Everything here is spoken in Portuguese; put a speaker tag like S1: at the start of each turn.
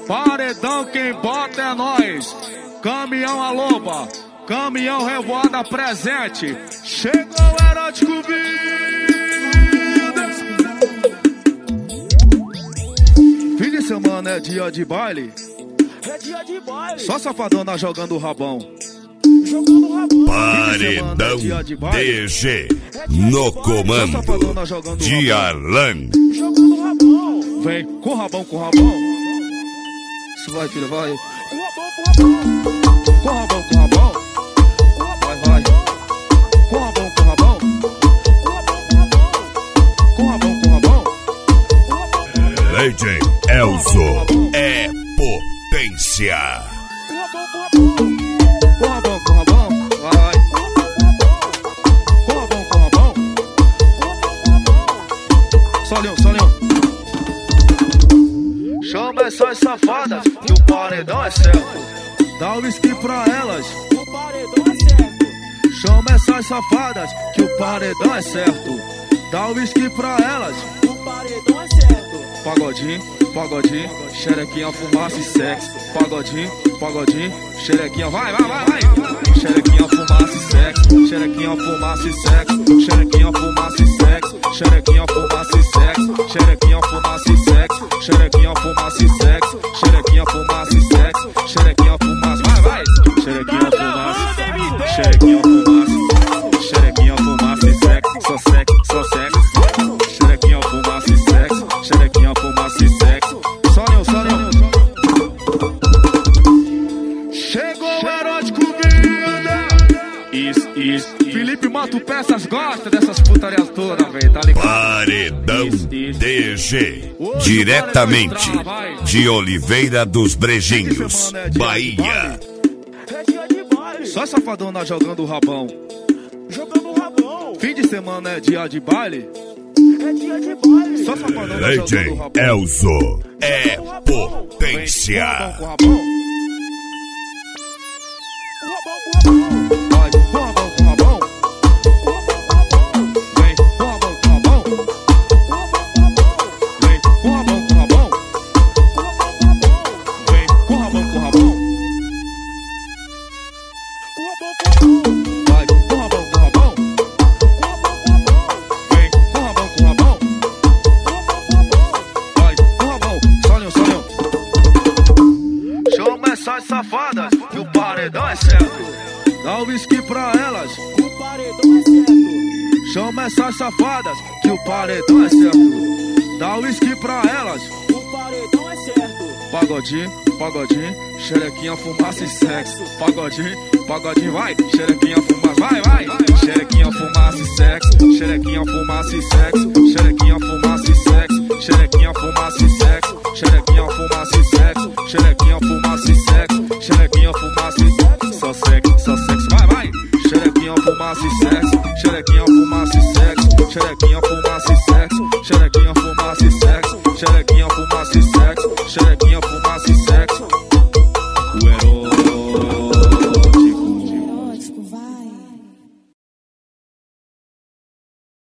S1: Paredão quem bota é nós. Caminhão a loba, caminhão revoada presente. Chegou o erótico vida. Fim de semana é dia de baile.
S2: É dia de baile.
S1: Só safadona jogando rabão.
S2: Jogando rabão.
S3: Paredão DG no comando de Alan.
S2: Jogando rabão.
S1: Vem com rabão, com rabão. Isso vai, filha, vai.
S2: Com rabão, com rabão.
S1: Com rabão, com rabão. Vai, vai. Com rabão, com rabão. Com rabão, com rabão.
S3: DJ Elzo é potência.
S1: Com rabão, com rabão. Vai. Com rabão, com rabão. Solinho, solinho. Chama essas safadas que o paredão é certo. Dá o whisky pra elas.
S2: O paredão é certo.
S1: Chama essas safadas que o paredão é certo. Dá o whisky pra elas.
S2: O paredão é certo.
S1: Pagodinho, pagodinho, xerequinha, fumaça e sexo. Pagodinho, pagodinho, xerequinha, vai, vai, vai, vai. Xerequinha, fumaça e sexo. Xerequinha, fumaça e sexo. Xerequinha, fumaça e sexo. Xerequinha, fumaça e sexo. Xerequinha, fumaça e sexo. Xerequinha, fumaça e sexo. Xerequinha, fumaça e sexo. Xerequinha, fumaça, vai, vai. Xerequinha, fumaça. Xerequinha, fumaça. Xerequinha, fumaça e sexo. Só sexo, só sexo. Xerequinha, fumaça e sexo. Xerequinha, fumaça e sexo. Solinho, solinho. Chegou o erótico vida. Isso, isso. Felipe Mato Peças gosta dessas putarias todas, velho, tá ligado?
S3: Paredão DG, diretamente de Oliveira dos Brejinhos, Bahia.
S2: É dia de baile.
S1: Só safadona jogando rabão.
S2: Jogando rabão.
S1: Fim de semana é dia de baile.
S2: É dia de baile.
S1: Só safadona jogando
S3: DJ
S1: rabão.
S3: Elzo é
S1: Vem,
S3: potência.
S1: com rabão,
S2: Com rabão, com rabão.
S1: vai, com rabão, com rabão. Vem, com rabão, com rabão. Vem, com rabão, com rabão. Vem, com rabão, com rabão. Vai, com rabão, com rabão. Vem, com rabão, com rabão. Vai, com rabão, solinho, solinho. Chama essas safadas que o paredão é certo. Dá o whisky pra elas.
S2: O paredão é certo.
S1: Chama essas safadas que o paredão é certo. Dá o whisky pra elas.
S2: O paredão é certo.
S1: Pagodinho, pagodinho, xerequinha, fumaça e sexo. Pagodinho, pagodinho, vai. Xerequinha, fumaça, vai, vai. Xerequinha, fumaça e sexo. Xerequinha, fumaça e sexo. Xerequinha, fumaça e sexo. Xerequinha, fumaça e sexo. Xerequinha, fumaça e sexo. Xerequinha, fumaça e